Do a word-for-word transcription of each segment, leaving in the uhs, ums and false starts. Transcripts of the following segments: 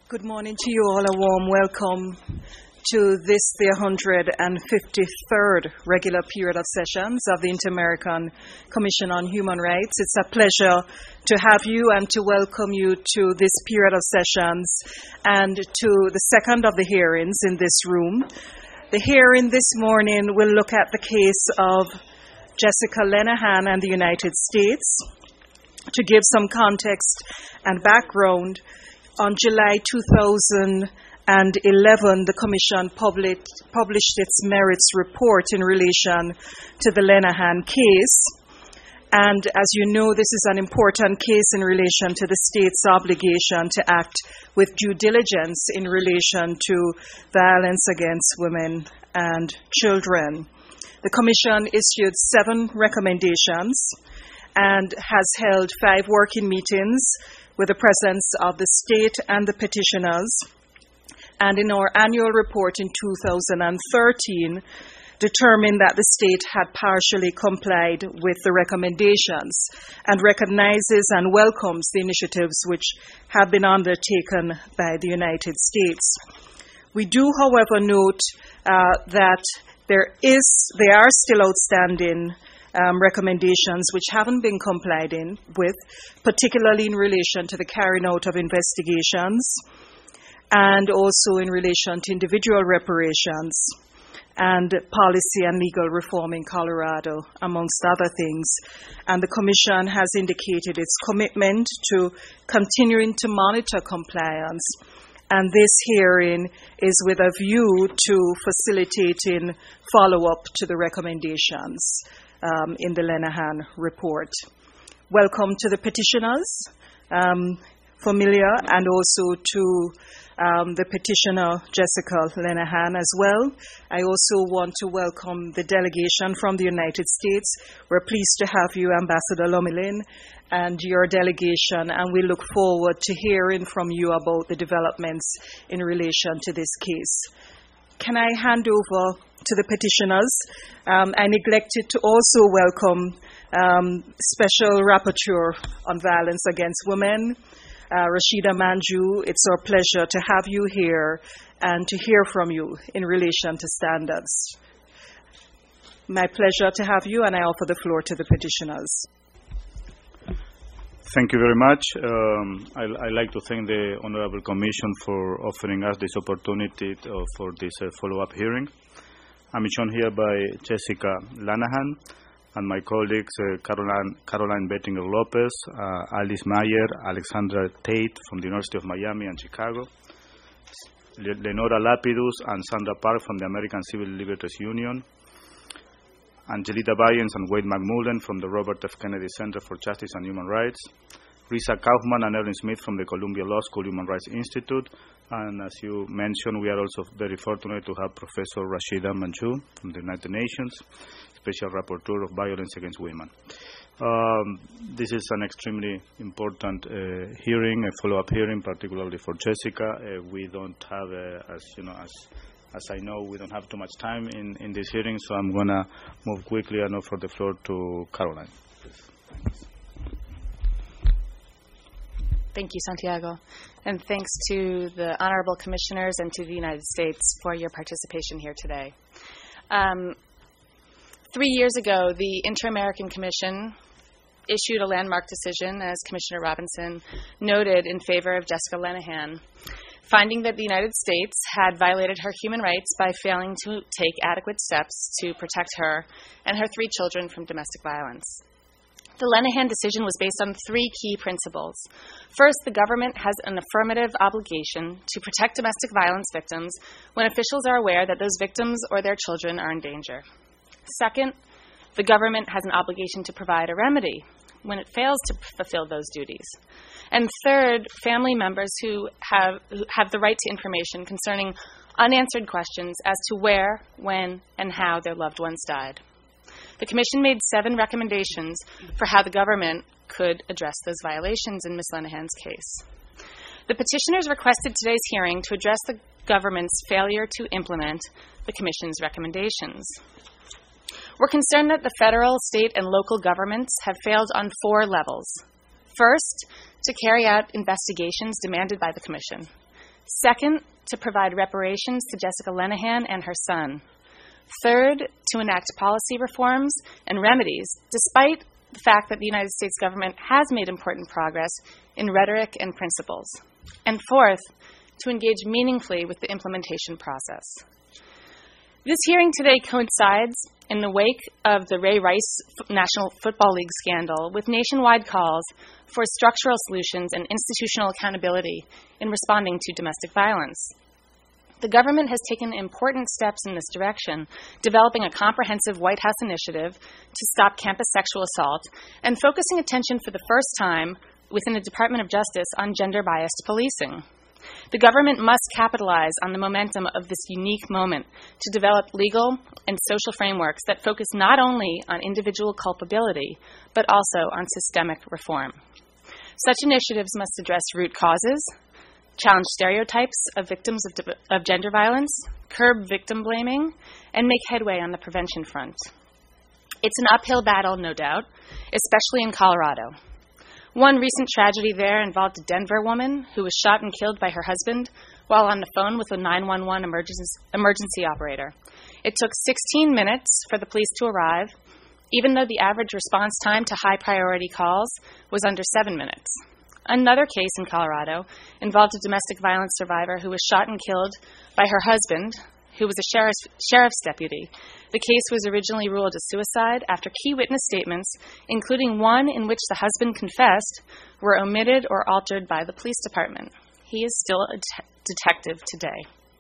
Good morning to you all. A warm welcome to this, the one hundred fifty-third regular period of sessions of the Inter-American Commission on Human Rights. It's a pleasure to have you and to welcome you to this period of sessions and to the second of the hearings in this room. The hearing this morning will look at the case of Jessica Lenahan and the United States. To give some context and background, on July two thousand eleven, the Commission published, published its merits report in relation to the Lenahan case. And as you know, this is an important case in relation to the state's obligation to act with due diligence in relation to violence against women and children. The Commission issued seven recommendations and has held five working meetings with the presence of the state and the petitioners, and in our annual report in two thousand thirteen, determined that the state had partially complied with the recommendations and recognizes and welcomes the initiatives which have been undertaken by the United States. We do, however, note uh, that there is, there are still outstanding Um, recommendations which haven't been complied in with, particularly in relation to the carrying out of investigations and also in relation to individual reparations and policy and legal reform in Colorado, amongst other things. And the Commission has indicated its commitment to continuing to monitor compliance. And this hearing is with a view to facilitating follow-up to the recommendations Um, in the Lenahan report. Welcome to the petitioners, um, familiar, and also to um, the petitioner, Jessica Lenahan, as well. I also want to welcome the delegation from the United States. We're pleased to have you, Ambassador Lomelin, and your delegation, and we look forward to hearing from you about the developments in relation to this case. Can I hand over to the petitioners? Um, I neglected to also welcome um, Special Rapporteur on Violence Against Women, uh, Rashida Manjoo. It's our pleasure to have you here and to hear from you in relation to standards. My pleasure to have you, and I offer the floor to the petitioners. Thank you very much. Um, I, I like to thank the Honorable Commission for offering us this opportunity to, for this uh, follow-up hearing. I'm joined here by Jessica Lenahan and my colleagues uh, Caroline, Caroline Bettinger Lopez, uh, Alice Mayer, Alexandra Tate from the University of Miami and Chicago, Le- Lenora Lapidus and Sandra Park from the American Civil Liberties Union, Angelita Bayens and Wade McMullen from the Robert F. Kennedy Center for Justice and Human Rights, Risa Kaufman and Erin Smith from the Columbia Law School Human Rights Institute, and as you mentioned, we are also very fortunate to have Professor Rashida Manjoo from the United Nations, Special Rapporteur of Violence Against Women. Um, this is an extremely important uh, hearing, a follow-up hearing, particularly for Jessica. Uh, we don't have, uh, as you know, as As I know, we don't have too much time in, in this hearing, so I'm going to move quickly and offer the floor to Caroline. Thank you, Santiago. And thanks to the honorable commissioners and to the United States for your participation here today. Um, three years ago, the Inter-American Commission issued a landmark decision, as Commissioner Robinson noted, in favor of Jessica Lenahan, finding that the United States had violated her human rights by failing to take adequate steps to protect her and her three children from domestic violence. The Lenahan decision was based on three key principles. First, the government has an affirmative obligation to protect domestic violence victims when officials are aware that those victims or their children are in danger. Second, the government has an obligation to provide a remedy when it fails to fulfill those duties. And third, family members who have who have the right to information concerning unanswered questions as to where, when, and how their loved ones died. The Commission made seven recommendations for how the government could address those violations in Miz Lenahan's case. The petitioners requested today's hearing to address the government's failure to implement the Commission's recommendations. We're concerned that the federal, state, and local governments have failed on four levels. First, to carry out investigations demanded by the Commission. Second, to provide reparations to Jessica Lenahan and her son. Third, to enact policy reforms and remedies, despite the fact that the United States government has made important progress in rhetoric and principles. And fourth, to engage meaningfully with the implementation process. This hearing today coincides in the wake of the Ray Rice National Football League scandal with nationwide calls for structural solutions and institutional accountability in responding to domestic violence. The government has taken important steps in this direction, developing a comprehensive White House initiative to stop campus sexual assault and focusing attention for the first time within the Department of Justice on gender-biased policing. The government must capitalize on the momentum of this unique moment to develop legal and social frameworks that focus not only on individual culpability, but also on systemic reform. Such initiatives must address root causes, challenge stereotypes of victims of, of gender violence, curb victim blaming, and make headway on the prevention front. It's an uphill battle, no doubt, especially in Colorado. One recent tragedy there involved a Denver woman who was shot and killed by her husband while on the phone with a nine one one emergency, emergency operator. It took sixteen minutes for the police to arrive, even though the average response time to high-priority calls was under seven minutes. Another case in Colorado involved a domestic violence survivor who was shot and killed by her husband, who was a sheriff's, sheriff's deputy. The case was originally ruled a suicide after key witness statements, including one in which the husband confessed, were omitted or altered by the police department. He is still a te- detective today.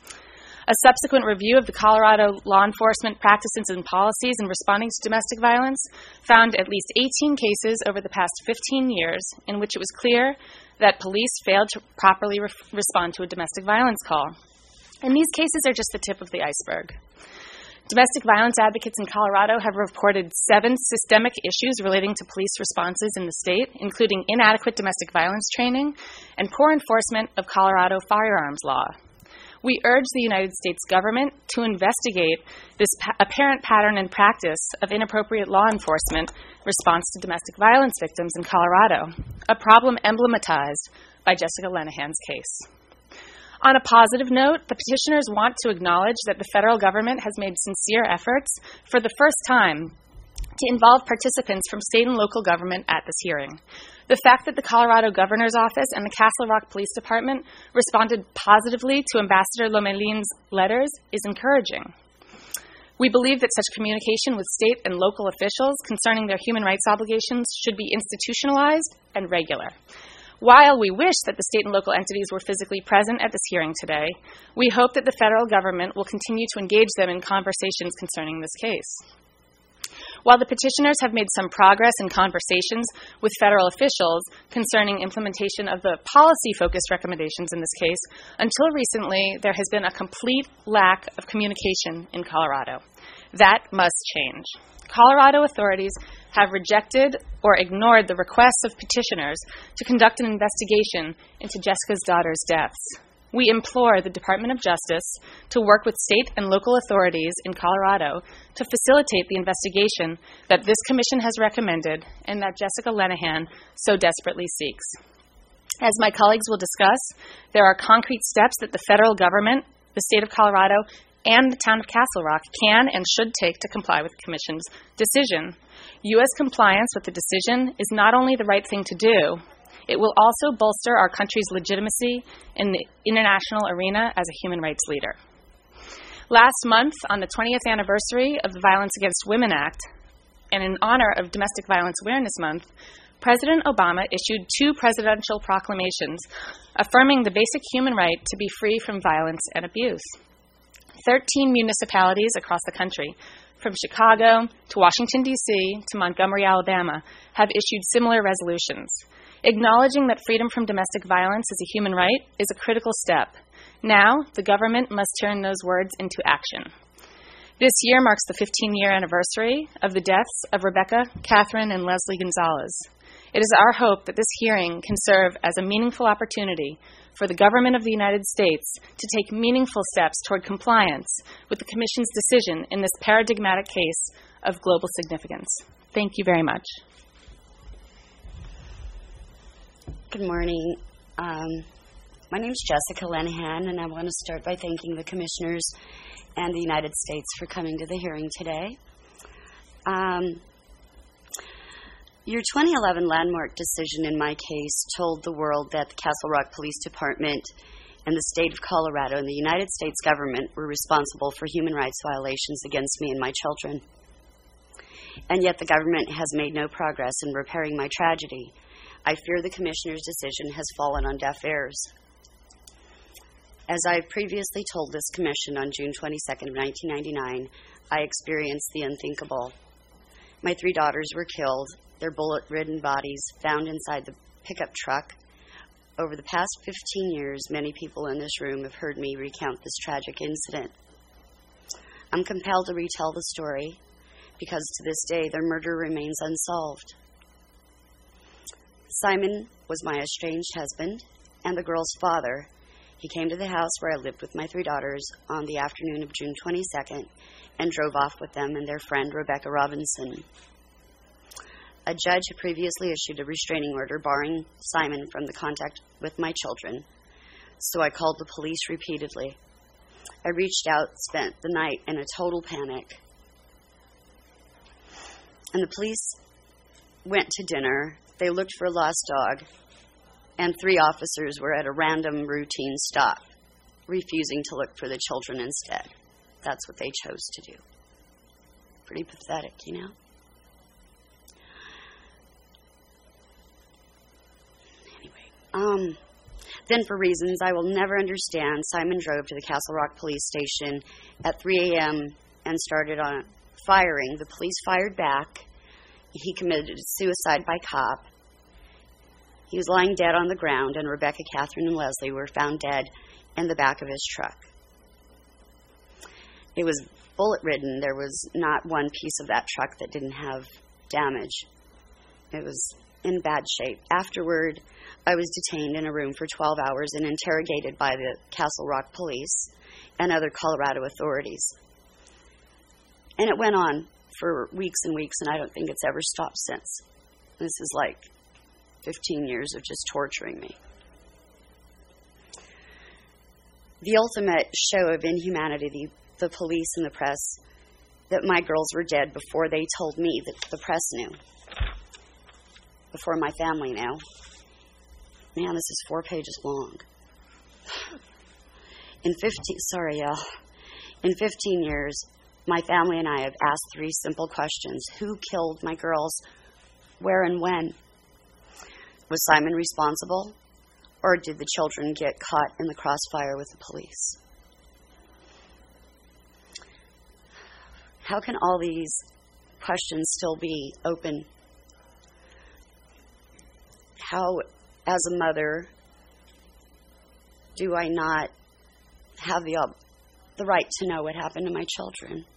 A subsequent review of the Colorado law enforcement practices and policies in responding to domestic violence found at least eighteen cases over the past fifteen years in which it was clear that police failed to properly re- respond to a domestic violence call. And these cases are just the tip of the iceberg. Domestic violence advocates in Colorado have reported seven systemic issues relating to police responses in the state, including inadequate domestic violence training and poor enforcement of Colorado firearms law. We urge the United States government to investigate this pa- apparent pattern and practice of inappropriate law enforcement response to domestic violence victims in Colorado, a problem emblematized by Jessica Lenahan's case. On a positive note, the petitioners want to acknowledge that the federal government has made sincere efforts for the first time to involve participants from state and local government at this hearing. The fact that the Colorado Governor's Office and the Castle Rock Police Department responded positively to Ambassador Lomelin's letters is encouraging. We believe that such communication with state and local officials concerning their human rights obligations should be institutionalized and regular. While we wish that the state and local entities were physically present at this hearing today, we hope that the federal government will continue to engage them in conversations concerning this case. While the petitioners have made some progress in conversations with federal officials concerning implementation of the policy-focused recommendations in this case, until recently there has been a complete lack of communication in Colorado. That must change. Colorado authorities have rejected or ignored the requests of petitioners to conduct an investigation into Jessica's daughter's deaths. We implore the Department of Justice to work with state and local authorities in Colorado to facilitate the investigation that this commission has recommended and that Jessica Lenahan so desperately seeks. As my colleagues will discuss, there are concrete steps that the federal government, the state of Colorado, and the town of Castle Rock can and should take to comply with the Commission's decision. U S compliance with the decision is not only the right thing to do, it will also bolster our country's legitimacy in the international arena as a human rights leader. Last month, on the twentieth anniversary of the Violence Against Women Act, and in honor of Domestic Violence Awareness Month, President Obama issued two presidential proclamations affirming the basic human right to be free from violence and abuse. Thirteen municipalities across the country, from Chicago to Washington, D C to Montgomery, Alabama, have issued similar resolutions. Acknowledging that freedom from domestic violence is a human right is a critical step. Now, the government must turn those words into action. This year marks the fifteen-year anniversary of the deaths of Rebecca, Catherine, and Leslie Gonzalez. It is our hope that this hearing can serve as a meaningful opportunity for the government of the United States to take meaningful steps toward compliance with the Commission's decision in this paradigmatic case of global significance. Thank you very much. Good morning. Um, My name is Jessica Lenahan, and I want to start by thanking the commissioners and the United States for coming to the hearing today. Um, your twenty eleven landmark decision in my case told the world that the Castle Rock Police Department and the state of Colorado and the United States government were responsible for human rights violations against me and my children. And yet the government has made no progress in repairing my tragedy. I fear the commissioner's decision has fallen on deaf ears. As I previously told this commission on June twenty-second of nineteen ninety-nine, I experienced the unthinkable. My three daughters were killed, their bullet-ridden bodies found inside the pickup truck. Over the past fifteen years, many people in this room have heard me recount this tragic incident. I'm compelled to retell the story because to this day their murder remains unsolved. Simon was my estranged husband and the girl's father. He came to the house where I lived with my three daughters on the afternoon of June twenty-second and drove off with them and their friend Rebecca Robinson. A judge had previously issued a restraining order barring Simon from the contact with my children, so I called the police repeatedly. I reached out, spent the night in a total panic. And the police went to dinner. They looked for a lost dog, and three officers were at a random routine stop, refusing to look for the children instead. That's what they chose to do. Pretty pathetic, you know? Anyway, um, then for reasons I will never understand, Simon drove to the Castle Rock Police Station at three a.m. and started on firing. The police fired back. He committed suicide by cop. He was lying dead on the ground, and Rebecca, Catherine, and Leslie were found dead in the back of his truck. It was bullet-ridden. There was not one piece of that truck that didn't have damage. It was in bad shape. Afterward, I was detained in a room for twelve hours and interrogated by the Castle Rock Police and other Colorado authorities. And it went on for weeks and weeks, and I don't think it's ever stopped since. This is like fifteen years of just torturing me. The ultimate show of inhumanity, the, the police and the press, that my girls were dead before they told me that the press knew, before my family knew. Man, this is four pages long. In fifteen, sorry, y'all. In fifteen years, my family and I have asked three simple questions. Who killed my girls? Where and when? Was Simon responsible? Or did the children get caught in the crossfire with the police? How can all these questions still be open? How, as a mother, do I not have the, uh, the right to know what happened to my children?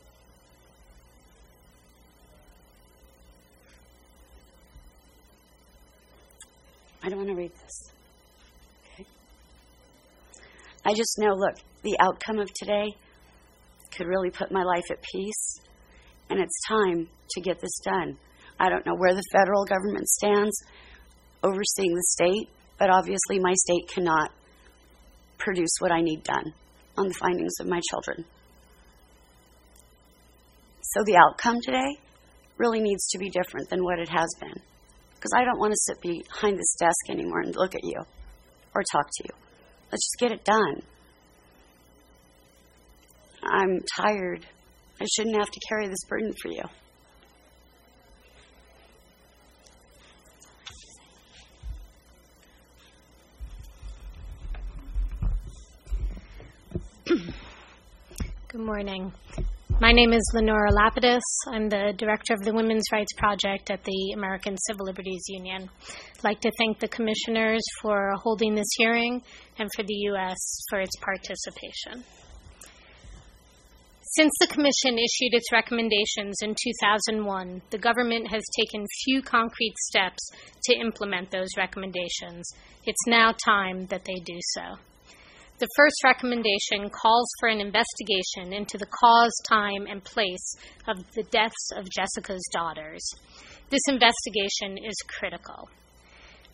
I don't want to read this. Okay. I just know, look, the outcome of today could really put my life at peace, and it's time to get this done. I don't know where the federal government stands overseeing the state, but obviously my state cannot produce what I need done on the findings of my children. So the outcome today really needs to be different than what it has been. Because I don't want to sit behind this desk anymore and look at you or talk to you. Let's just get it done. I'm tired. I shouldn't have to carry this burden for you. Good morning. My name is Lenora Lapidus. I'm the director of the Women's Rights Project at the American Civil Liberties Union. I'd like to thank the commissioners for holding this hearing and for the U S for its participation. Since the Commission issued its recommendations in two thousand one, the government has taken few concrete steps to implement those recommendations. It's now time that they do so. The first recommendation calls for an investigation into the cause, time, and place of the deaths of Jessica's daughters. This investigation is critical.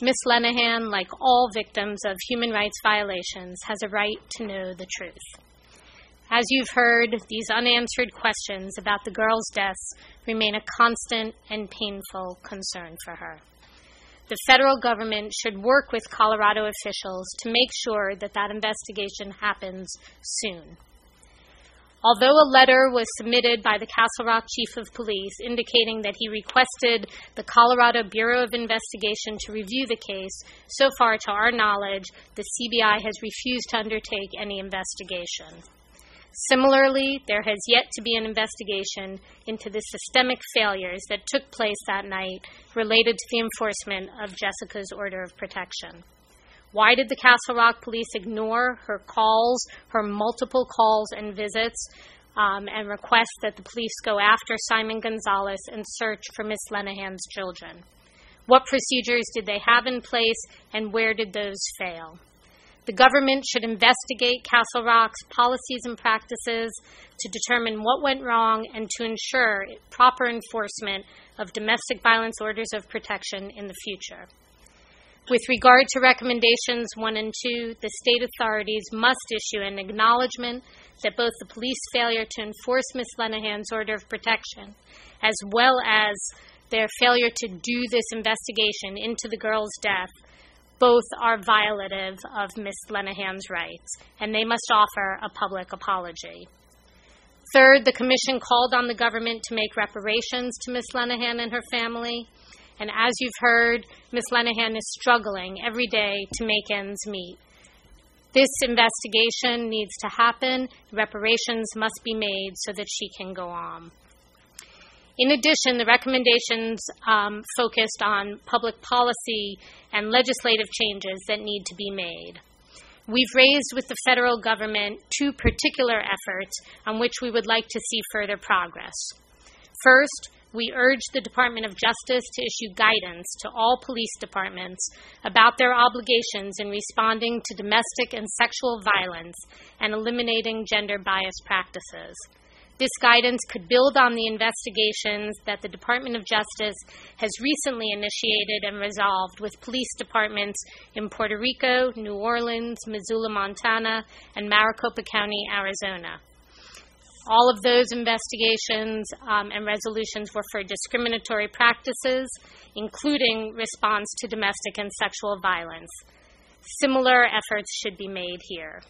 Miz Lenahan, like all victims of human rights violations, has a right to know the truth. As you've heard, these unanswered questions about the girls' deaths remain a constant and painful concern for her. The federal government should work with Colorado officials to make sure that that investigation happens soon. Although a letter was submitted by the Castle Rock Chief of Police indicating that he requested the Colorado Bureau of Investigation to review the case, so far to our knowledge, the C B I has refused to undertake any investigation. Similarly, there has yet to be an investigation into the systemic failures that took place that night related to the enforcement of Jessica's order of protection. Why did the Castle Rock police ignore her calls, her multiple calls and visits, um, and request that the police go after Simon Gonzalez and search for Miz Lenahan's children? What procedures did they have in place, and where did those fail? The government should investigate Castle Rock's policies and practices to determine what went wrong and to ensure proper enforcement of domestic violence orders of protection in the future. With regard to recommendations one and two, the state authorities must issue an acknowledgement that both the police failure to enforce Miz Lenahan's order of protection, as well as their failure to do this investigation into the girl's death, both are violative of Miz Lenahan's rights, and they must offer a public apology. Third, the Commission called on the government to make reparations to Miz Lenahan and her family. And as you've heard, Miz Lenahan is struggling every day to make ends meet. This investigation needs to happen. Reparations must be made so that she can go on. In addition, the recommendations um, focused on public policy and legislative changes that need to be made. We've raised with the federal government two particular efforts on which we would like to see further progress. First, we urge the Department of Justice to issue guidance to all police departments about their obligations in responding to domestic and sexual violence and eliminating gender-biased practices. This guidance could build on the investigations that the Department of Justice has recently initiated and resolved with police departments in Puerto Rico, New Orleans, Missoula, Montana, and Maricopa County, Arizona. All of those investigations um, and resolutions were for discriminatory practices, including response to domestic and sexual violence. Similar efforts should be made here.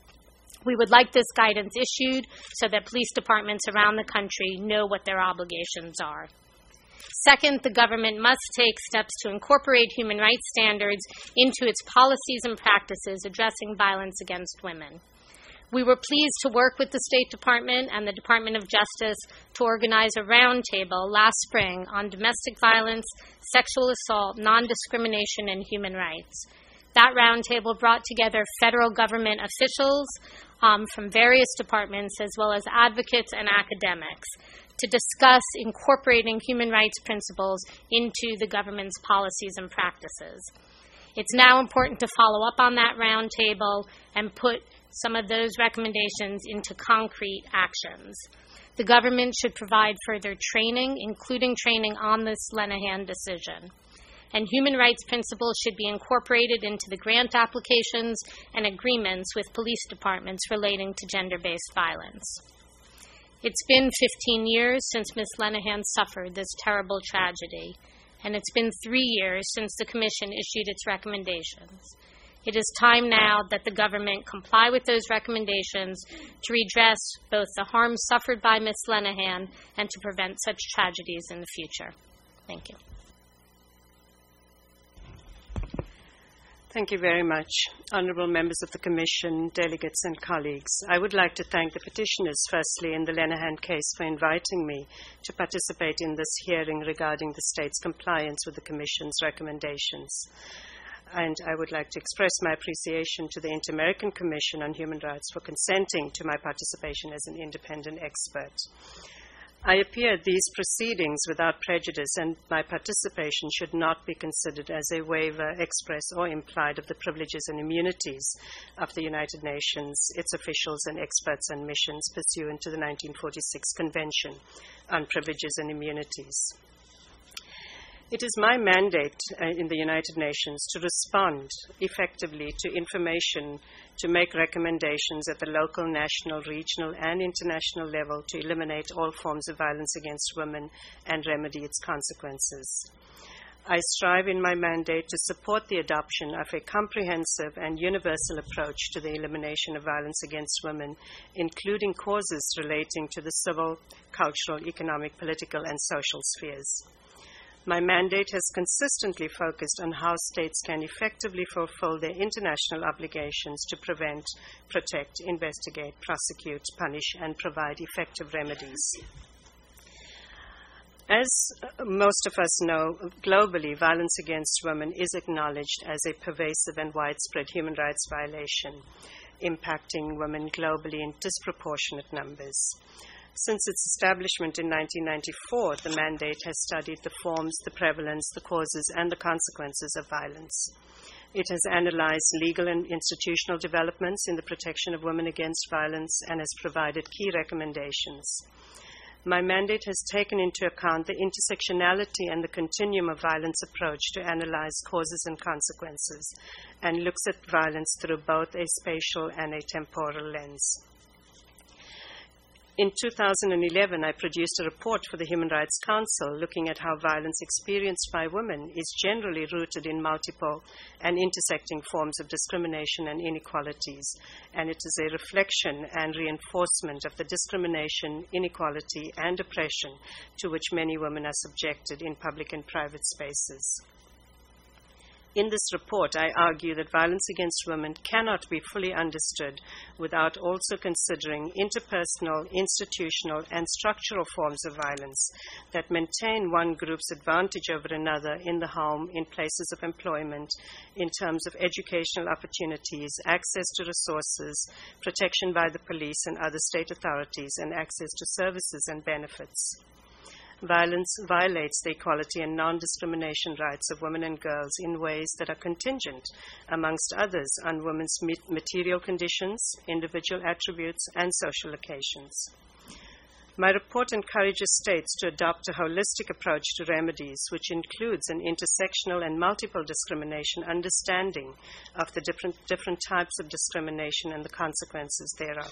We would like this guidance issued so that police departments around the country know what their obligations are. Second, the government must take steps to incorporate human rights standards into its policies and practices addressing violence against women. We were pleased to work with the State Department and the Department of Justice to organize a roundtable last spring on domestic violence, sexual assault, non-discrimination, and human rights. That roundtable brought together federal government officials um, from various departments, as well as advocates and academics, to discuss incorporating human rights principles into the government's policies and practices. It's now important to follow up on that roundtable and put some of those recommendations into concrete actions. The government should provide further training, including training on this Lenahan decision. And human rights principles should be incorporated into the grant applications and agreements with police departments relating to gender-based violence. It's been fifteen years since Miz Lenahan suffered this terrible tragedy, and it's been three years since the Commission issued its recommendations. It is time now that the government comply with those recommendations to redress both the harm suffered by Miz Lenahan and to prevent such tragedies in the future. Thank you. Thank you very much, honourable members of the Commission, delegates and colleagues. I would like to thank the petitioners, firstly, in the Lenahan case for inviting me to participate in this hearing regarding the state's compliance with the Commission's recommendations. And I would like to express my appreciation to the Inter-American Commission on Human Rights for consenting to my participation as an independent expert. I appear at these proceedings without prejudice, and my participation should not be considered as a waiver, express or implied, of the privileges and immunities of the United Nations, its officials and experts and missions pursuant to the nineteen forty-six Convention on Privileges and Immunities. It is my mandate uh, in the United Nations to respond effectively to information, to make recommendations at the local, national, regional, and international level to eliminate all forms of violence against women and remedy its consequences. I strive in my mandate to support the adoption of a comprehensive and universal approach to the elimination of violence against women, including causes relating to the civil, cultural, economic, political, and social spheres. My mandate has consistently focused on how states can effectively fulfill their international obligations to prevent, protect, investigate, prosecute, punish, and provide effective remedies. As most of us know, globally, violence against women is acknowledged as a pervasive and widespread human rights violation, impacting women globally in disproportionate numbers. Since its establishment in nineteen ninety-four, the mandate has studied the forms, the prevalence, the causes, and the consequences of violence. It has analyzed legal and institutional developments in the protection of women against violence and has provided key recommendations. My mandate has taken into account the intersectionality and the continuum of violence approach to analyze causes and consequences, and looks at violence through both a spatial and a temporal lens. In two thousand eleven, I produced a report for the Human Rights Council looking at how violence experienced by women is generally rooted in multiple and intersecting forms of discrimination and inequalities, and it is a reflection and reinforcement of the discrimination, inequality, and oppression to which many women are subjected in public and private spaces. In this report, I argue that violence against women cannot be fully understood without also considering interpersonal, institutional, and structural forms of violence that maintain one group's advantage over another in the home, in places of employment, in terms of educational opportunities, access to resources, protection by the police and other state authorities, and access to services and benefits. Violence violates the equality and non-discrimination rights of women and girls in ways that are contingent, amongst others, on women's material conditions, individual attributes, and social locations. My report encourages states to adopt a holistic approach to remedies, which includes an intersectional and multiple discrimination understanding of the different, different types of discrimination and the consequences thereof.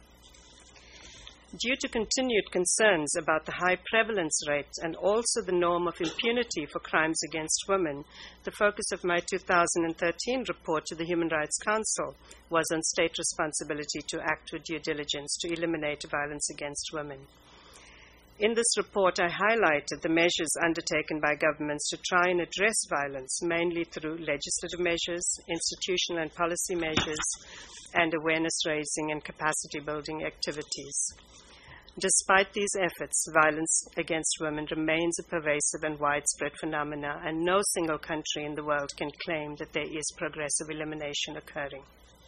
Due to continued concerns about the high prevalence rate and also the norm of impunity for crimes against women, the focus of my two thousand thirteen report to the Human Rights Council was on state responsibility to act with due diligence to eliminate violence against women. In this report, I highlighted the measures undertaken by governments to try and address violence, mainly through legislative measures, institutional and policy measures, and awareness raising and capacity building activities. Despite these efforts, violence against women remains a pervasive and widespread phenomena, and no single country in the world can claim that there is progressive elimination occurring.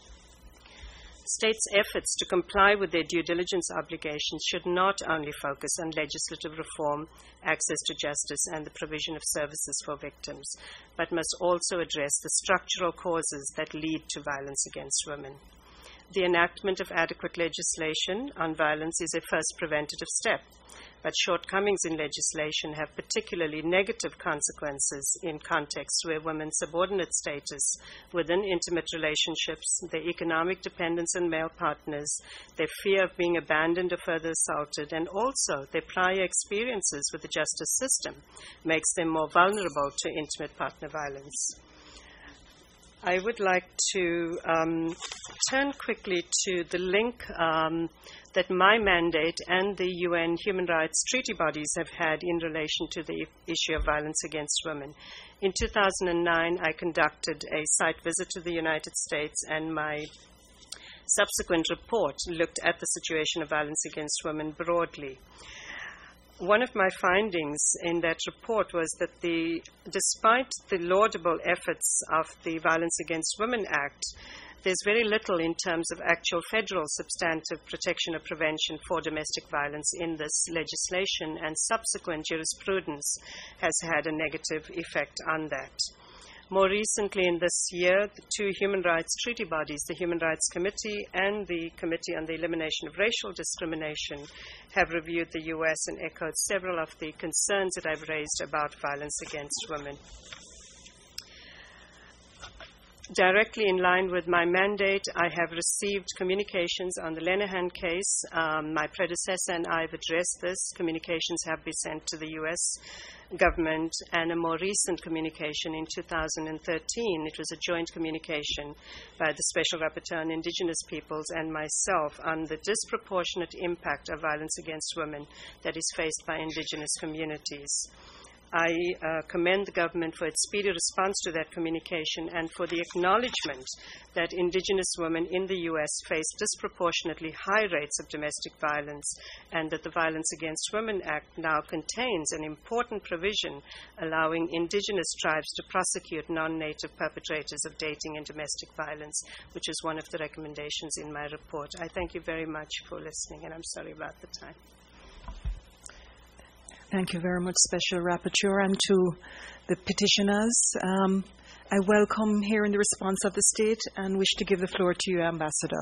States' efforts to comply with their due diligence obligations should not only focus on legislative reform, access to justice, and the provision of services for victims, but must also address the structural causes that lead to violence against women. The enactment of adequate legislation on violence is a first preventative step, but shortcomings in legislation have particularly negative consequences in contexts where women's subordinate status within intimate relationships, their economic dependence on male partners, their fear of being abandoned or further assaulted, and also their prior experiences with the justice system makes them more vulnerable to intimate partner violence. I would like to um, turn quickly to the link um, that my mandate and the U N human rights treaty bodies have had in relation to the issue of violence against women. In two thousand nine, I conducted a site visit to the United States, and my subsequent report looked at the situation of violence against women broadly. One of my findings in that report was that the, despite the laudable efforts of the Violence Against Women Act, there's very little in terms of actual federal substantive protection or prevention for domestic violence in this legislation, and subsequent jurisprudence has had a negative effect on that. More recently in this year, the two human rights treaty bodies, the Human Rights Committee and the Committee on the Elimination of Racial Discrimination, have reviewed the U S and echoed several of the concerns that I've raised about violence against women. Directly in line with my mandate, I have received communications on the Lenahan case. Um, my predecessor and I have addressed this. Communications have been sent to the U S government, and a more recent communication in two thousand thirteen. It was a joint communication by the Special Rapporteur on Indigenous Peoples and myself on the disproportionate impact of violence against women that is faced by Indigenous communities. I uh, commend the government for its speedy response to that communication and for the acknowledgement that Indigenous women in the U S face disproportionately high rates of domestic violence, and that the Violence Against Women Act now contains an important provision allowing Indigenous tribes to prosecute non-native perpetrators of dating and domestic violence, which is one of the recommendations in my report. I thank you very much for listening, and I'm sorry about the time. Thank you very much, Special Rapporteur, and to the petitioners. Um, I welcome hearing the response of the state and wish to give the floor to you, Ambassador.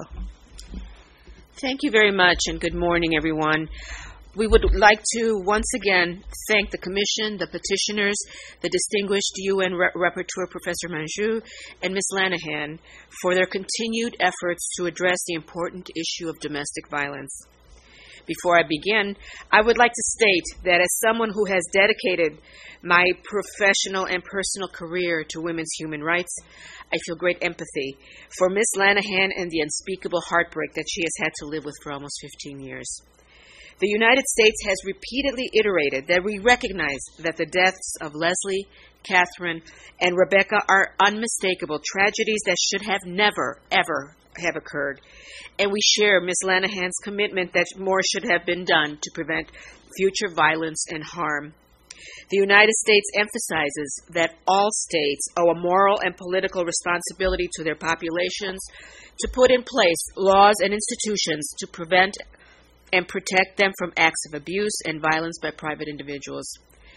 Thank you very much, and good morning, everyone. We would like to once again thank the Commission, the petitioners, the distinguished U N Rapporteur, Professor Manjoo, and Miz Lanahan for their continued efforts to address the important issue of domestic violence. Before I begin, I would like to state that as someone who has dedicated my professional and personal career to women's human rights, I feel great empathy for Miz Lanahan and the unspeakable heartbreak that she has had to live with for almost fifteen years. The United States has repeatedly iterated that we recognize that the deaths of Leslie, Catherine, and Rebecca are unmistakable tragedies that should have never, ever have occurred. And we share Miz Lanahan's commitment that more should have been done to prevent future violence and harm. The United States emphasizes that all states owe a moral and political responsibility to their populations to put in place laws and institutions to prevent and protect them from acts of abuse and violence by private individuals.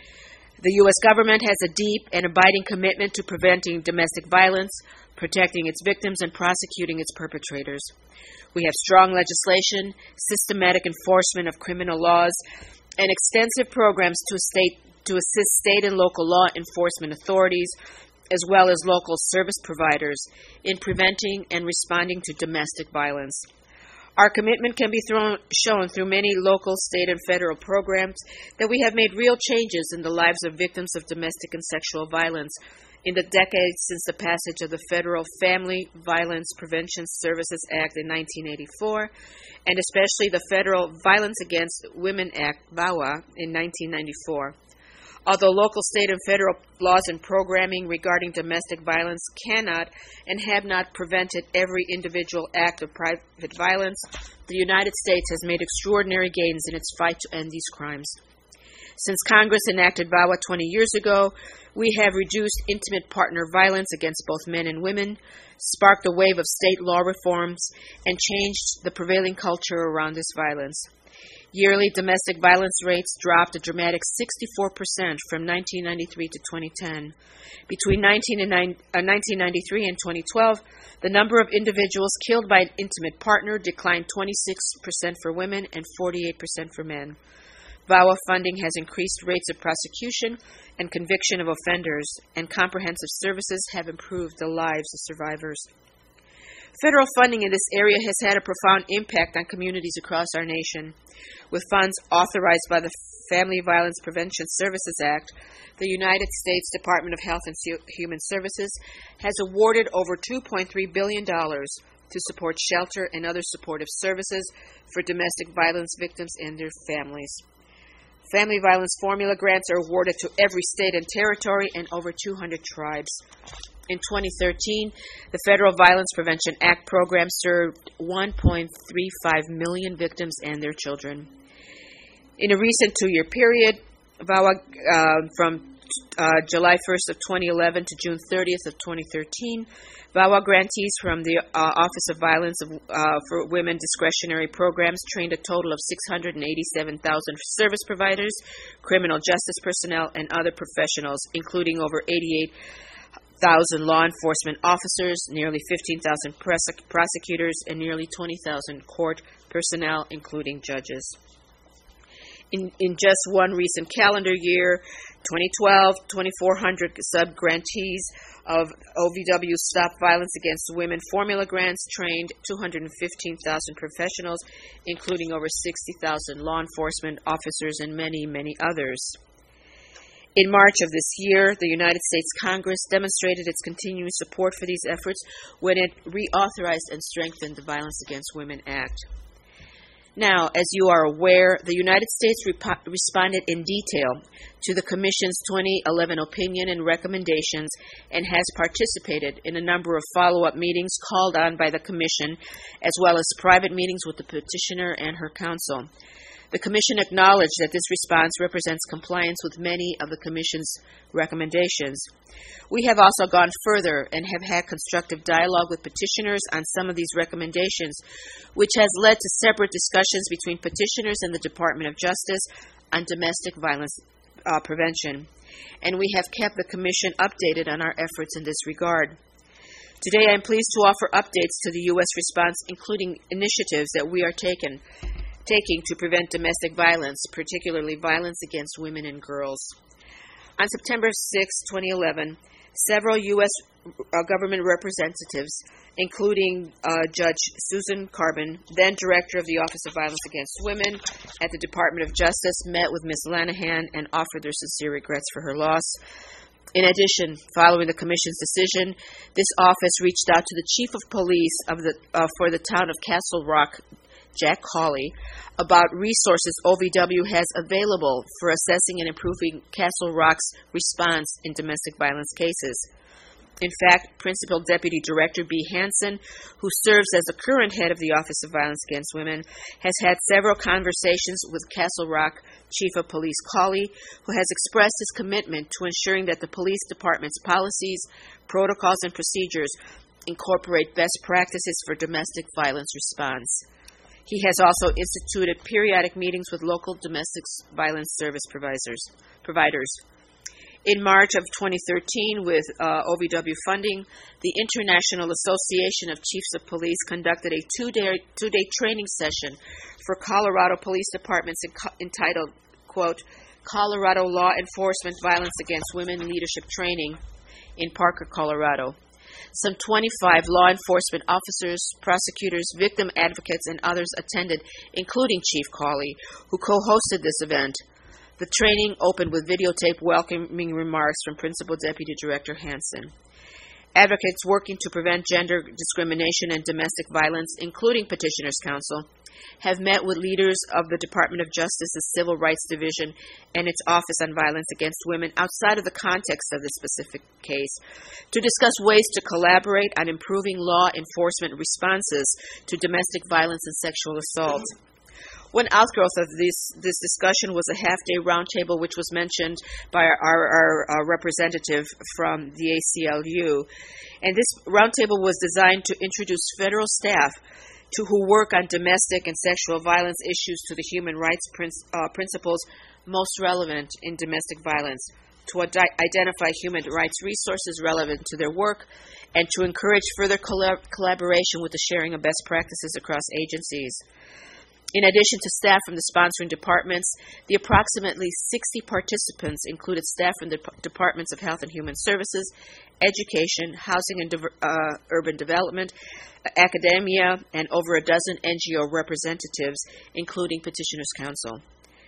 The U S government has a deep and abiding commitment to preventing domestic violence, protecting its victims, and prosecuting its perpetrators. We have strong legislation, systematic enforcement of criminal laws, and extensive programs to, state, to assist state and local law enforcement authorities, as well as local service providers, in preventing and responding to domestic violence. Our commitment can be thrown, shown through many local, state, and federal programs that we have made real changes in the lives of victims of domestic and sexual violence in the decades since the passage of the Federal Family Violence Prevention Services Act in nineteen eighty-four, and especially the Federal Violence Against Women Act, VAWA, in nineteen ninety-four. Although local, state, and federal laws and programming regarding domestic violence cannot and have not prevented every individual act of private violence, the United States has made extraordinary gains in its fight to end these crimes. Since Congress enacted VAWA twenty years ago, we have reduced intimate partner violence against both men and women, sparked a wave of state law reforms, and changed the prevailing culture around this violence. Yearly domestic violence rates dropped a dramatic sixty-four percent from nineteen ninety-three to twenty ten. Between nineteen ninety-three and twenty twelve, the number of individuals killed by an intimate partner declined twenty-six percent for women and forty-eight percent for men. VAWA funding has increased rates of prosecution and conviction of offenders, and comprehensive services have improved the lives of survivors. Federal funding in this area has had a profound impact on communities across our nation. With funds authorized by the Family Violence Prevention Services Act, the United States Department of Health and Human Services has awarded over two point three billion dollars to support shelter and other supportive services for domestic violence victims and their families. Family violence formula grants are awarded to every state and territory and over two hundred tribes. In twenty thirteen, the Federal Violence Prevention Act program served one point three five million victims and their children. In a recent two-year period, VAWA uh, from uh, July first of twenty eleven to June thirtieth of twenty thirteen, VAWA grantees from the uh, Office of Violence of, uh, for Women discretionary programs trained a total of six hundred eighty-seven thousand service providers, criminal justice personnel, and other professionals, including over eighty-eight thousand law enforcement officers, nearly fifteen thousand prosecutors, and nearly twenty thousand court personnel, including judges. In, in just one recent calendar year, twenty twelve, twenty-four hundred sub-grantees of O V W Stop Violence Against Women formula grants trained two hundred fifteen thousand professionals, including over sixty thousand law enforcement officers and many, many others. In March of this year, the United States Congress demonstrated its continuing support for these efforts when it reauthorized and strengthened the Violence Against Women Act. Now, as you are aware, the United States rep- responded in detail to the Commission's twenty eleven opinion and recommendations and has participated in a number of follow-up meetings called on by the Commission, as well as private meetings with the petitioner and her counsel. The Commission acknowledged that this response represents compliance with many of the Commission's recommendations. We have also gone further and have had constructive dialogue with petitioners on some of these recommendations, which has led to separate discussions between petitioners and the Department of Justice on domestic violence uh, prevention. And we have kept the Commission updated on our efforts in this regard. Today, I am pleased to offer updates to the U S response, including initiatives that we are taking. taking to prevent domestic violence, particularly violence against women and girls. On September sixth, twenty eleven, several U S uh, government representatives, including uh, Judge Susan Carbon, then Director of the Office of Violence Against Women at the Department of Justice, met with Miz Lanahan and offered their sincere regrets for her loss. In addition, following the Commission's decision, this office reached out to the Chief of Police of the uh, for the town of Castle Rock, Jack Hawley, about resources O V W has available for assessing and improving Castle Rock's response in domestic violence cases. In fact, Principal Deputy Director B. Hansen, who serves as the current head of the Office of Violence Against Women, has had several conversations with Castle Rock Chief of Police Cawley, who has expressed his commitment to ensuring that the police department's policies, protocols, and procedures incorporate best practices for domestic violence response. He has also instituted periodic meetings with local domestic violence service providers. providers. In March of twenty thirteen, with uh, O V W funding, the International Association of Chiefs of Police conducted a two-day, two-day training session for Colorado police departments entitled, quote, Colorado Law Enforcement Violence Against Women Leadership Training in Parker, Colorado. Some twenty-five law enforcement officers, prosecutors, victim advocates, and others attended, including Chief Cawley, who co-hosted this event. The training opened with videotape welcoming remarks from Principal Deputy Director Hansen. Advocates working to prevent gender discrimination and domestic violence, including Petitioners Council, have met with leaders of the Department of Justice's Civil Rights Division and its Office on Violence Against Women outside of the context of this specific case to discuss ways to collaborate on improving law enforcement responses to domestic violence and sexual assault. One outgrowth of this, this discussion was a half-day roundtable, which was mentioned by our, our, our representative from the A C L U. And this roundtable was designed to introduce federal staff to who work on domestic and sexual violence issues to the human rights prin- uh, principles most relevant in domestic violence, to ad- identify human rights resources relevant to their work, and to encourage further collab- collaboration with the sharing of best practices across agencies. In addition to staff from the sponsoring departments, the approximately sixty participants included staff from the Departments of Health and Human Services, Education, Housing and uh, Urban Development, academia, and over a dozen N G O representatives, including Petitioners Council.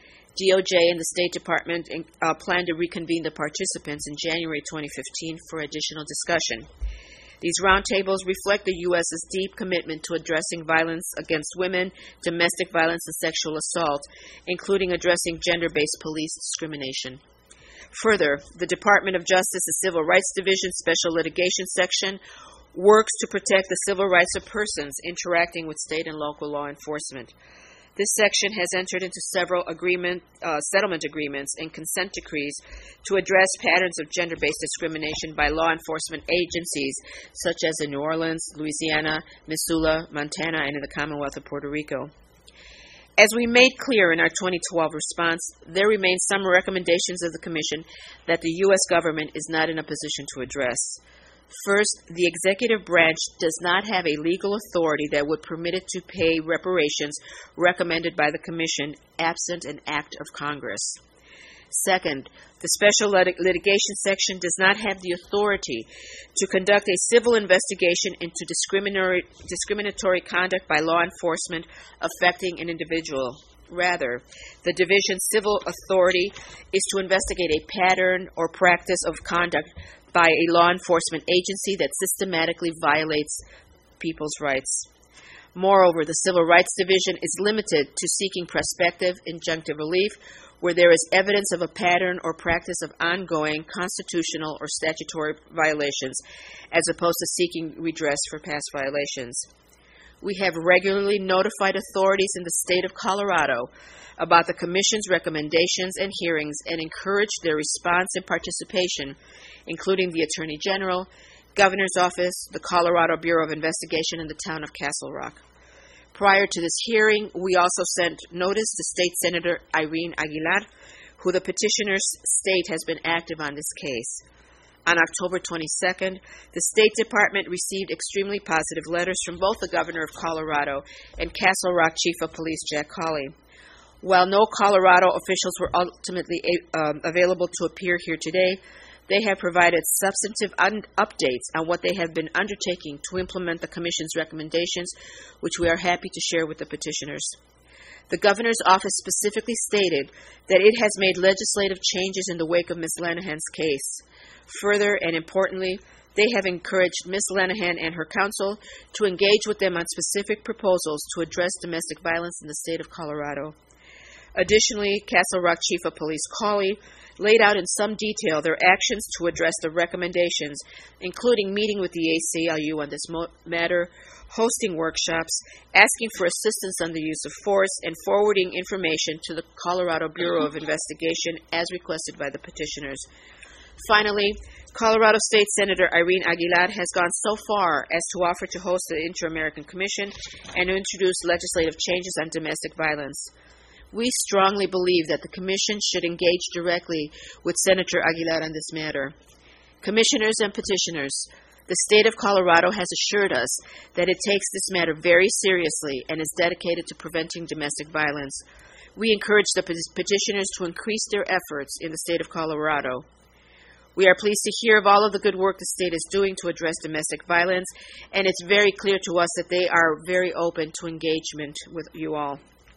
D O J and the State Department uh, plan to reconvene the participants in January twenty fifteen for additional discussion. These roundtables reflect the U S's deep commitment to addressing violence against women, domestic violence, and sexual assault, including addressing gender-based police discrimination. Further, the Department of Justice's Civil Rights Division Special Litigation Section works to protect the civil rights of persons interacting with state and local law enforcement. This section has entered into several agreement, uh, settlement agreements and consent decrees to address patterns of gender-based discrimination by law enforcement agencies, such as in New Orleans, Louisiana, Missoula, Montana, and in the Commonwealth of Puerto Rico. As we made clear in our twenty twelve response, there remain some recommendations of the Commission that the U S government is not in a position to address. First, the executive branch does not have a legal authority that would permit it to pay reparations recommended by the Commission absent an act of Congress. Second, the Special lit- Litigation Section does not have the authority to conduct a civil investigation into discriminatory, discriminatory conduct by law enforcement affecting an individual. Rather, the Division's civil authority is to investigate a pattern or practice of conduct by a law enforcement agency that systematically violates people's rights. Moreover, the Civil Rights Division is limited to seeking prospective injunctive relief where there is evidence of a pattern or practice of ongoing constitutional or statutory violations, as opposed to seeking redress for past violations. We have regularly notified authorities in the state of Colorado about the Commission's recommendations and hearings and encouraged their response and participation, including the Attorney General, Governor's Office, the Colorado Bureau of Investigation, and the town of Castle Rock. Prior to this hearing, we also sent notice to State Senator Irene Aguilar, who the petitioner's state has been active on this case. On October twenty-second, the State Department received extremely positive letters from both the Governor of Colorado and Castle Rock Chief of Police Jack Cawley. While no Colorado officials were ultimately um, available to appear here today, they have provided substantive un- updates on what they have been undertaking to implement the Commission's recommendations, which we are happy to share with the petitioners. The Governor's office specifically stated that it has made legislative changes in the wake of Miz Lanahan's case. Further, and importantly, they have encouraged Miz Lanahan and her counsel to engage with them on specific proposals to address domestic violence in the state of Colorado. Additionally, Castle Rock Chief of Police Cawley laid out in some detail their actions to address the recommendations, including meeting with the A C L U on this mo- matter, hosting workshops, asking for assistance on the use of force, and forwarding information to the Colorado Bureau of Investigation as requested by the petitioners. Finally, Colorado State Senator Irene Aguilar has gone so far as to offer to host the Inter-American Commission and to introduce legislative changes on domestic violence. We strongly believe that the Commission should engage directly with Senator Aguilar on this matter. Commissioners and petitioners, the state of Colorado has assured us that it takes this matter very seriously and is dedicated to preventing domestic violence. We encourage the petitioners to increase their efforts in the state of Colorado. We are pleased to hear of all of the good work the state is doing to address domestic violence, and it's very clear to us that they are very open to engagement with you all.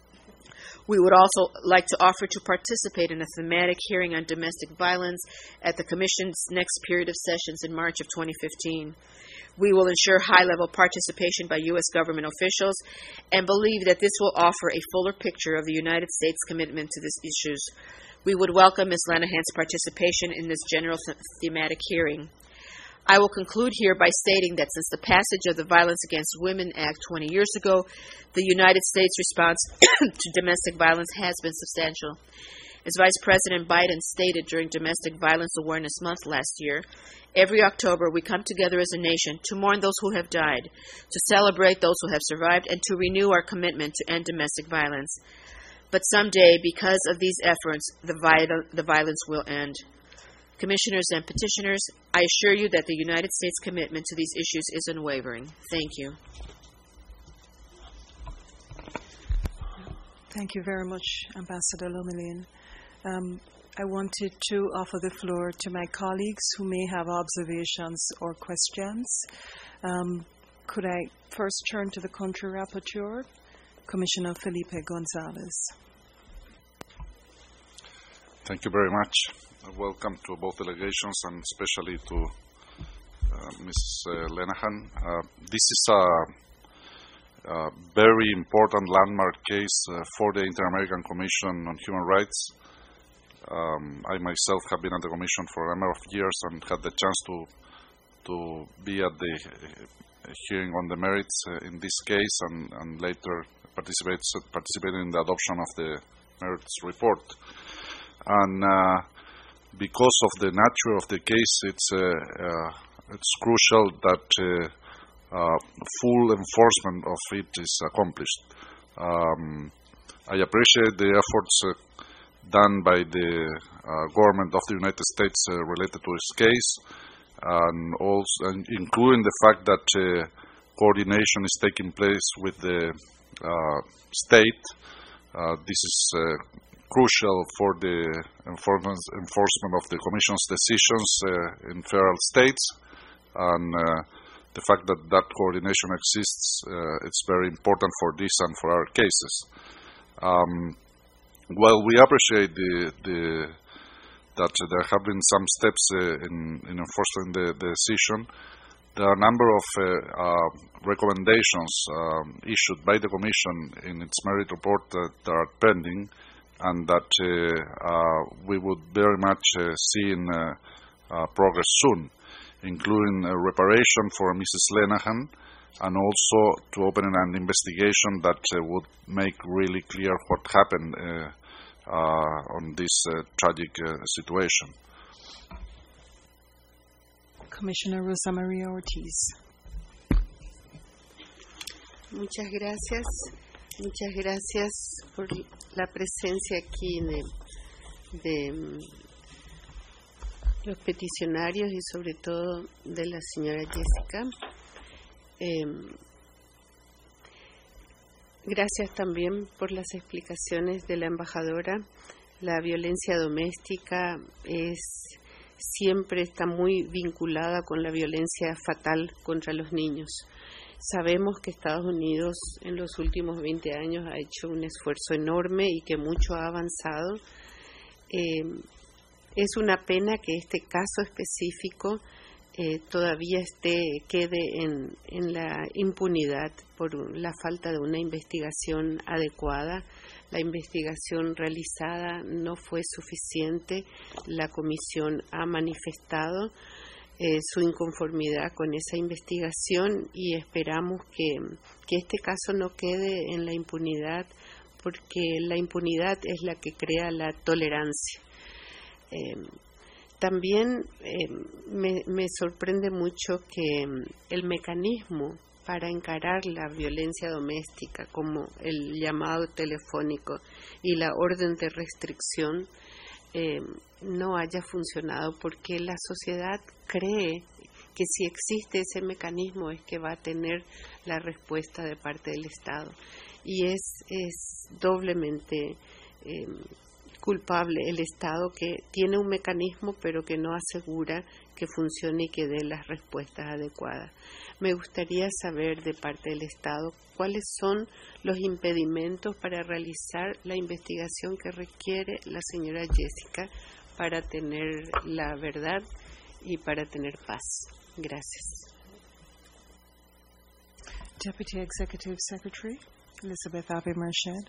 We would also like to offer to participate in a thematic hearing on domestic violence at the Commission's next period of sessions in March of twenty fifteen. We will ensure high-level participation by U S government officials and believe that this will offer a fuller picture of the United States' commitment to these issues. We would welcome Miz Lanahan's participation in this general th- thematic hearing. I will conclude here by stating that since the passage of the Violence Against Women Act twenty years ago, the United States response to domestic violence has been substantial. As Vice President Biden stated during Domestic Violence Awareness Month last year, every October we come together as a nation to mourn those who have died, to celebrate those who have survived, and to renew our commitment to end domestic violence. But someday, because of these efforts, the, vi- the violence will end. Commissioners and petitioners, I assure you that the United States' commitment to these issues is unwavering. Thank you. Thank you very much, Ambassador Lomelin. Um, I wanted to offer the floor to my colleagues who may have observations or questions. Um, could I first turn to the country rapporteur, Commissioner Felipe Gonzalez? Thank you very much. Welcome to both delegations and especially to uh, Miz Uh, Lanahan. Uh, this is a, a very important landmark case uh, for the Inter-American Commission on Human Rights. Um, I myself have been at the Commission for a number of years and had the chance to to be at the uh, hearing on the merits uh, in this case and, and later participate, participate in the adoption of the merits report. And uh, because of the nature of the case, it's uh, uh, it's crucial that uh, uh, full enforcement of it is accomplished. Um, I appreciate the efforts uh, done by the uh, government of the United States uh, related to this case, and also and including the fact that uh, coordination is taking place with the uh, state. Uh, this is uh, crucial for the enforcement, enforcement of the Commission's decisions uh, in federal states, and uh, the fact that that coordination exists, uh, it's very important for this and for our cases. Um, while we appreciate the, the, that there have been some steps uh, in, in enforcing the, the decision, there are a number of uh, uh, recommendations um, issued by the Commission in its merit report that are pending, and that uh, uh, we would very much uh, see in uh, uh, progress soon, including uh, reparation for Missus Lenahan, and also to open an investigation that uh, would make really clear what happened uh, uh, on this uh, tragic uh, situation. Commissioner Rosa Maria Ortiz. Muchas gracias. Muchas gracias por la presencia aquí de, de los peticionarios y sobre todo de la señora Jessica. Eh, gracias también por las explicaciones de la embajadora. La violencia doméstica es siempre está muy vinculada con la violencia fatal contra los niños. Sabemos que Estados Unidos en los últimos veinte años ha hecho un esfuerzo enorme y que mucho ha avanzado. Eh, es una pena que este caso específico eh, todavía esté quede en, en la impunidad por la falta de una investigación adecuada. La investigación realizada no fue suficiente. La comisión ha manifestado eh, su inconformidad con esa investigación y esperamos que, que este caso no quede en la impunidad, porque la impunidad es la que crea la tolerancia. Eh, también eh, me, me sorprende mucho que el mecanismo para encarar la violencia doméstica, como el llamado telefónico y la orden de restricción, eh, no haya funcionado, porque la sociedad cree que si existe ese mecanismo es que va a tener la respuesta de parte del Estado. Y es, es doblemente eh, culpable el Estado, que tiene un mecanismo pero que no asegura que funcione y que dé las respuestas adecuadas. Me gustaría saber de parte del Estado cuáles son los impedimentos para realizar la investigación que requiere la señora Jessica para tener la verdad y para tener paz. Gracias. Deputy Executive Secretary Elizabeth Abe-Merced.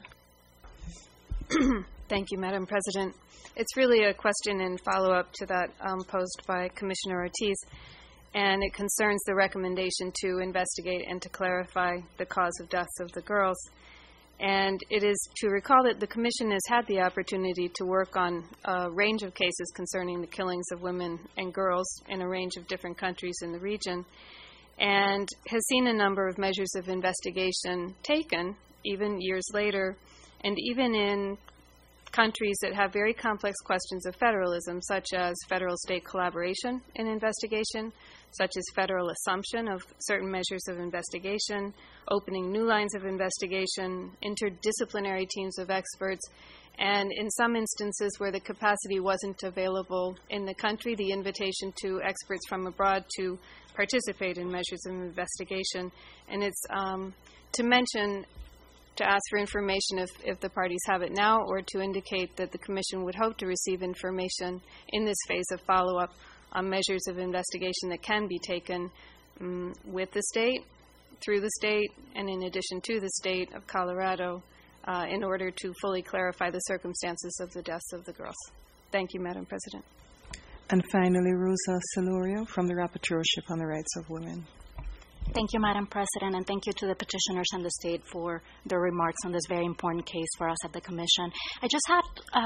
Thank you, Madam President. It's really a question in follow-up to that um, posed by Commissioner Ortiz, and it concerns the recommendation to investigate and to clarify the cause of deaths of the girls. And it is to recall that the Commission has had the opportunity to work on a range of cases concerning the killings of women and girls in a range of different countries in the region, and has seen a number of measures of investigation taken, even years later, and even in countries that have very complex questions of federalism, such as federal-state collaboration in investigation, such as federal assumption of certain measures of investigation, opening new lines of investigation, interdisciplinary teams of experts, and in some instances where the capacity wasn't available in the country, the invitation to experts from abroad to participate in measures of investigation. And it's um, to mention to ask for information if, if the parties have it now, or to indicate that the Commission would hope to receive information in this phase of follow-up on measures of investigation that can be taken um, with the state, through the state, and in addition to the state of Colorado, uh, in order to fully clarify the circumstances of the deaths of the girls. Thank you, Madam President. And finally, Rosa Celorio from the Rapporteurship on the Rights of Women. Thank you, Madam President, and thank you to the petitioners and the state for their remarks on this very important case for us at the Commission. I just had uh,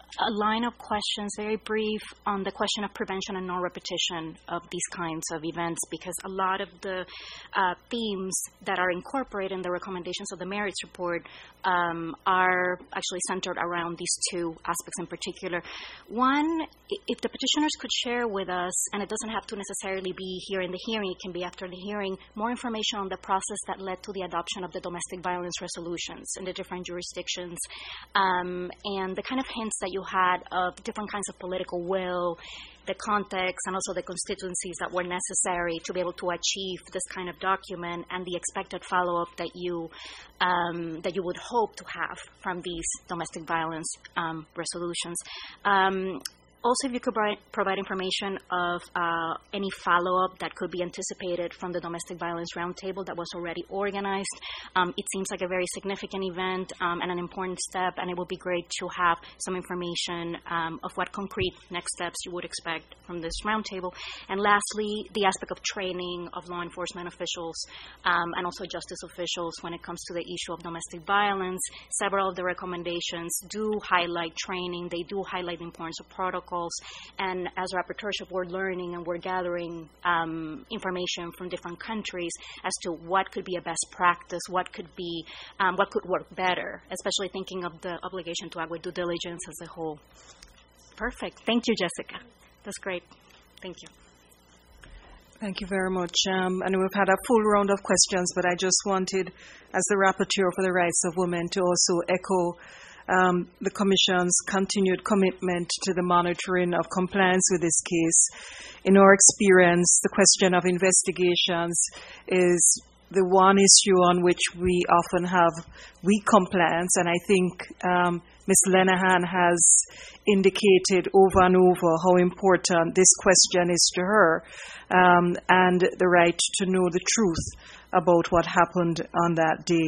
a line of questions, very brief, on the question of prevention and non-repetition of these kinds of events, because a lot of the uh, themes that are incorporated in the recommendations of the merits report um, are actually centered around these two aspects in particular. One, if the petitioners could share with us, and it doesn't have to necessarily be here in the hearing, it can be after the hearing, more information on the process that led to the adoption of the domestic violence resolutions in the different jurisdictions, um, and the kind of hints that you had of different kinds of political will, the context, and also the constituencies that were necessary to be able to achieve this kind of document, and the expected follow-up that you um, that you would hope to have from these domestic violence um, resolutions. Um, Also, if you could provide, provide information of uh, any follow-up that could be anticipated from the Domestic Violence Roundtable that was already organized. Um, it seems like a very significant event um, and an important step, and it would be great to have some information um, of what concrete next steps you would expect from this roundtable. And lastly, the aspect of training of law enforcement officials um, and also justice officials when it comes to the issue of domestic violence. Several of the recommendations do highlight training. They do highlight the importance of protocol. And as rapporteurship, we're learning and we're gathering um, information from different countries as to what could be a best practice, what could be, um, what could work better, especially thinking of the obligation to act with due diligence as a whole. Perfect. Thank you, Jessica. That's great. Thank you. Thank you very much. Um, and we've had a full round of questions, but I just wanted, as the rapporteur for the rights of women, to also echo Um, the Commission's continued commitment to the monitoring of compliance with this case. In our experience, the question of investigations is the one issue on which we often have weak compliance, and I think um, Miz Lenahan has indicated over and over how important this question is to her, um, and the right to know the truth about what happened on that day.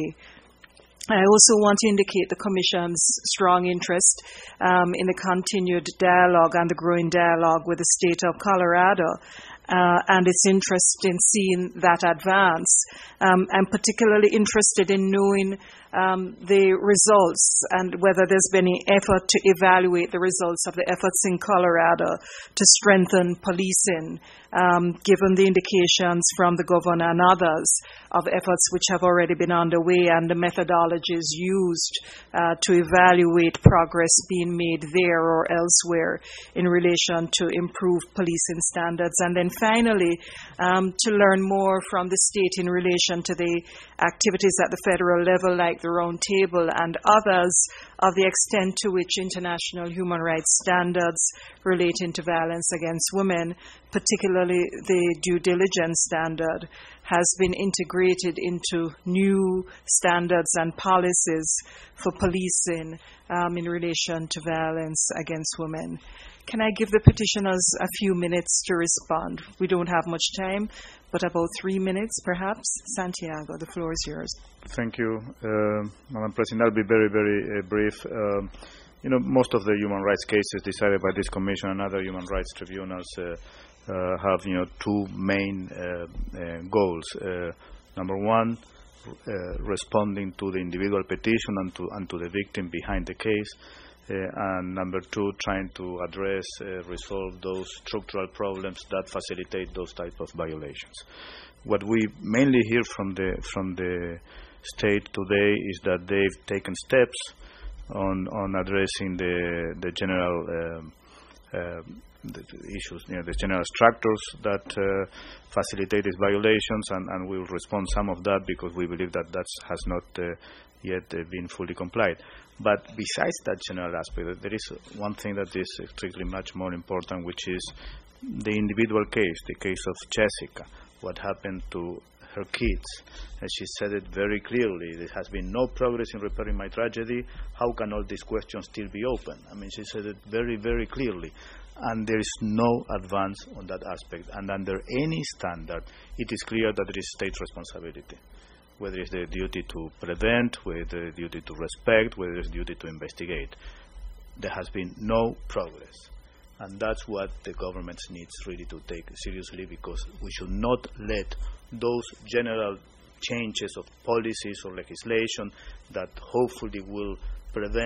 I also want to indicate the Commission's strong interest um, in the continued dialogue and the growing dialogue with the state of Colorado uh, and its interest in seeing that advance. Um, I'm particularly interested in knowing um, the results and whether there's been any effort to evaluate the results of the efforts in Colorado to strengthen policing, um, given the indications from the governor and others of efforts which have already been underway and the methodologies used uh, to evaluate progress being made there or elsewhere in relation to improved policing standards. And then finally, um, to learn more from the state in relation to the activities at the federal level, like the Roundtable and others, of the extent to which international human rights standards relating to violence against women, particularly the due diligence standard, has been integrated into new standards and policies for policing um, in relation to violence against women. Can I give the petitioners a few minutes to respond? We don't have much time, but about three minutes, perhaps. Santiago, the floor is yours. Thank you, uh, Madam President. I'll be very, very uh, brief. Um, you know, most of the human rights cases decided by this Commission and other human rights tribunals uh, uh, have, you know, two main uh, uh, goals. Uh, number one, uh, responding to the individual petition and to, and to the victim behind the case. Uh, and number two, trying to address, uh, resolve those structural problems that facilitate those type of violations. What we mainly hear from the from the state today is that they've taken steps on on addressing the the general um, uh, the issues, you know, the general structures that uh, facilitate these violations, and, and we will respond some of that because we believe that that has not uh, yet uh, been fully complied. But besides that general aspect, there is one thing that is strictly much more important, which is the individual case, the case of Jessica, what happened to her kids. And she said it very clearly, there has been no progress in repairing my tragedy. How can all these questions still be open? I mean, she said it very, very clearly. And there is no advance on that aspect. And under any standard, it is clear that there is state responsibility, whether it's the duty to prevent, whether the duty to respect, whether it's duty to investigate. There has been no progress. And that's what the government needs really to take seriously, because we should not let those general changes of policies or legislation that hopefully will prevent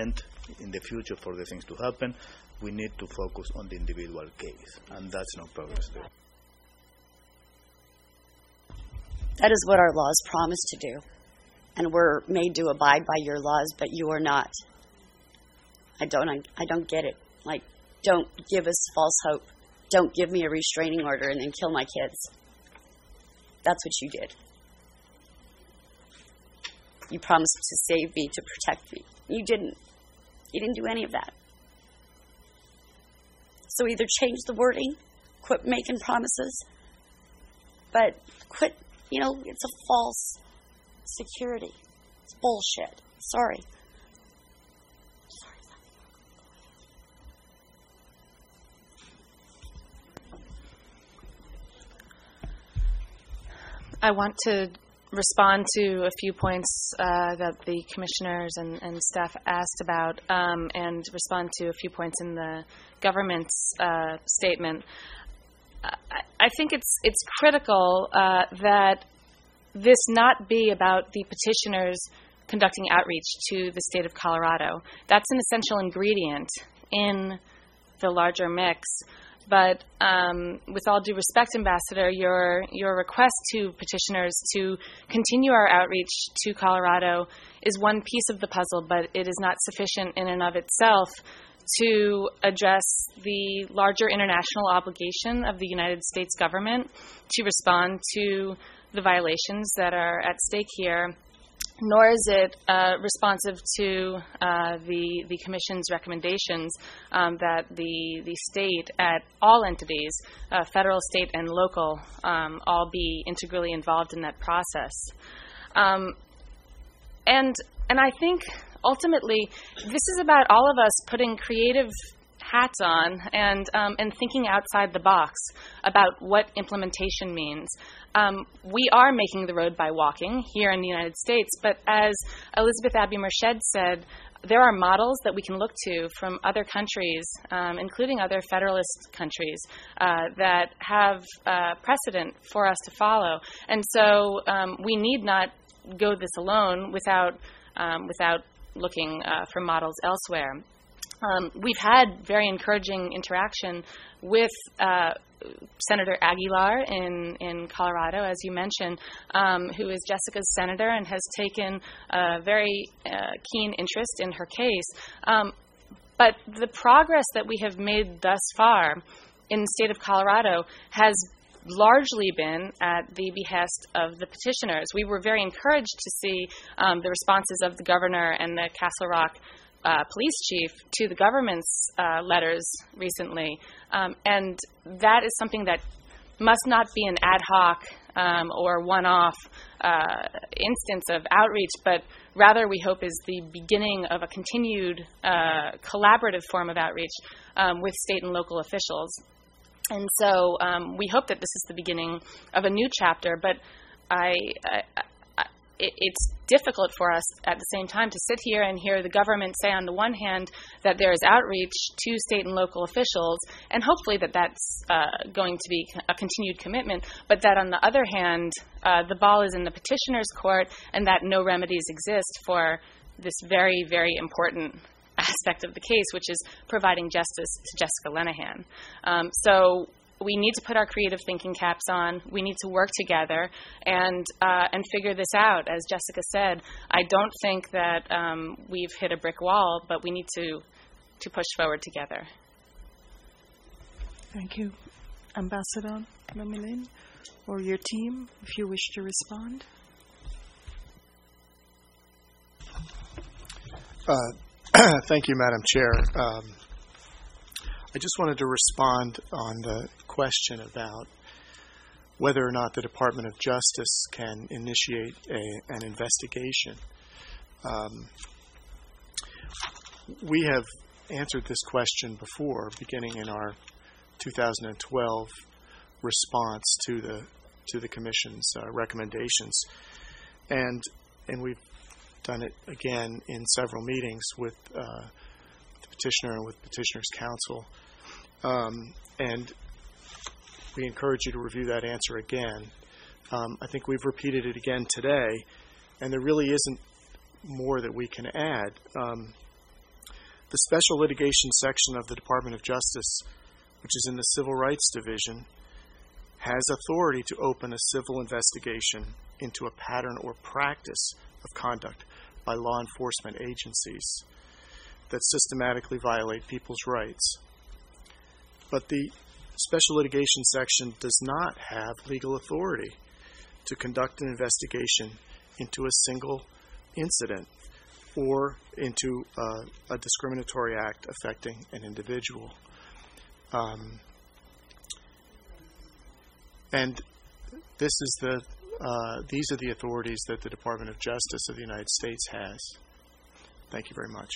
in the future for the things to happen, we need to focus on the individual case, and that's no progress there. That is what our laws promise to do, and we're made to abide by your laws, but you are not. I don't, I don't get it. Like, don't give us false hope. Don't give me a restraining order and then kill my kids. That's what you did. You promised to save me, to protect me. You didn't. You didn't do any of that. So either change the wording, quit making promises, but quit, you know, it's a false security. It's bullshit. Sorry. I want to respond to a few points uh, that the commissioners and, and staff asked about, um, and respond to a few points in the government's uh, statement. I, I think it's it's critical uh, that this not be about the petitioners conducting outreach to the state of Colorado. That's an essential ingredient in the larger mix. But um, with all due respect, Ambassador, your your request to petitioners to continue our outreach to Colorado is one piece of the puzzle, but it is not sufficient in and of itself to address the larger international obligation of the United States government to respond to the violations that are at stake here, nor is it uh, responsive to uh, the the Commission's recommendations um, that the the state at all entities, uh, federal, state, and local, um, all be integrally involved in that process. Um, and and I think ultimately this is about all of us putting creative hats on and um, and thinking outside the box about what implementation means. Um, we are making the road by walking here in the United States, but as Elizabeth Abbey Merced said, there are models that we can look to from other countries, um, including other federalist countries, uh, that have uh, precedent for us to follow. And so um, we need not go this alone without um, without looking uh, for models elsewhere. Um, we've had very encouraging interaction with uh, Senator Aguilar in, in Colorado, as you mentioned, um, who is Jessica's senator and has taken a very uh, keen interest in her case. Um, but the progress that we have made thus far in the state of Colorado has largely been at the behest of the petitioners. We were very encouraged to see um, the responses of the governor and the Castle Rock Uh, police chief to the government's uh, letters recently. Um, and that is something that must not be an ad hoc um, or one-off uh, instance of outreach, but rather we hope is the beginning of a continued uh, collaborative form of outreach um, with state and local officials. And so um, we hope that this is the beginning of a new chapter, but I, I, I it, it's difficult for us at the same time to sit here and hear the government say on the one hand that there is outreach to state and local officials, and hopefully that that's uh, going to be a continued commitment, but that on the other hand, uh, the ball is in the petitioner's court and that no remedies exist for this very, very important aspect of the case, which is providing justice to Jessica Lenahan. Um, so we need to put our creative thinking caps on. We need to work together and uh, and figure this out. As Jessica said, I don't think that um, we've hit a brick wall, but we need to to push forward together. Thank you. Ambassador Lomelin, or your team, if you wish to respond. Uh, thank you, Madam Chair. Um, I just wanted to respond on the question about whether or not the Department of Justice can initiate a, an investigation. Um, we have answered this question before, beginning in our two thousand twelve response to the to the Commission's uh, recommendations, and and we've done it again in several meetings with uh, the petitioner and with petitioner's counsel. Um, and we encourage you to review that answer again. Um, I think we've repeated it again today, and there really isn't more that we can add. Um, The Special Litigation section of the Department of Justice, which is in the Civil Rights Division, has authority to open a civil investigation into a pattern or practice of conduct by law enforcement agencies that systematically violate people's rights. But the Special Litigation section does not have legal authority to conduct an investigation into a single incident or into uh, a discriminatory act affecting an individual. Um, and this is the uh, these are the authorities that the Department of Justice of the United States has. Thank you very much.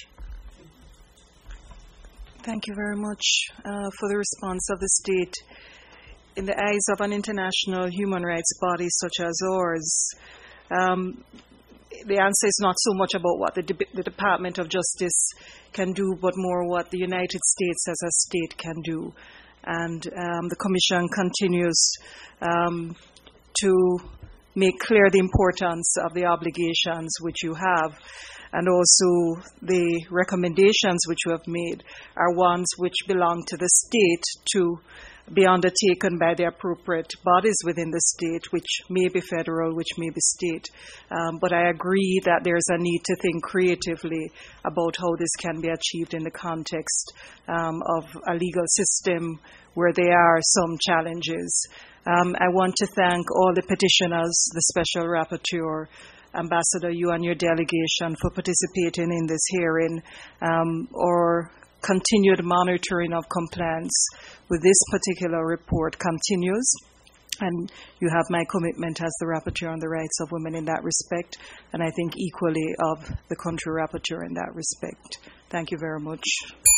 Thank you very much uh, for the response of the state. In the eyes of an international human rights body such as ours, um, the answer is not so much about what the, De- the Department of Justice can do, but more what the United States as a state can do. And um, the Commission continues um, to make clear the importance of the obligations which you have. And also the recommendations which you have made are ones which belong to the state to be undertaken by the appropriate bodies within the state, which may be federal, which may be state. Um, but I agree that there's a need to think creatively about how this can be achieved in the context um, of a legal system where there are some challenges. Um, I want to thank all the petitioners, the Special Rapporteur, Ambassador, you and your delegation for participating in this hearing. Um, or continued monitoring of compliance with this particular report continues, and you have my commitment as the Rapporteur on the Rights of Women in that respect, and I think equally of the country Rapporteur in that respect. Thank you very much.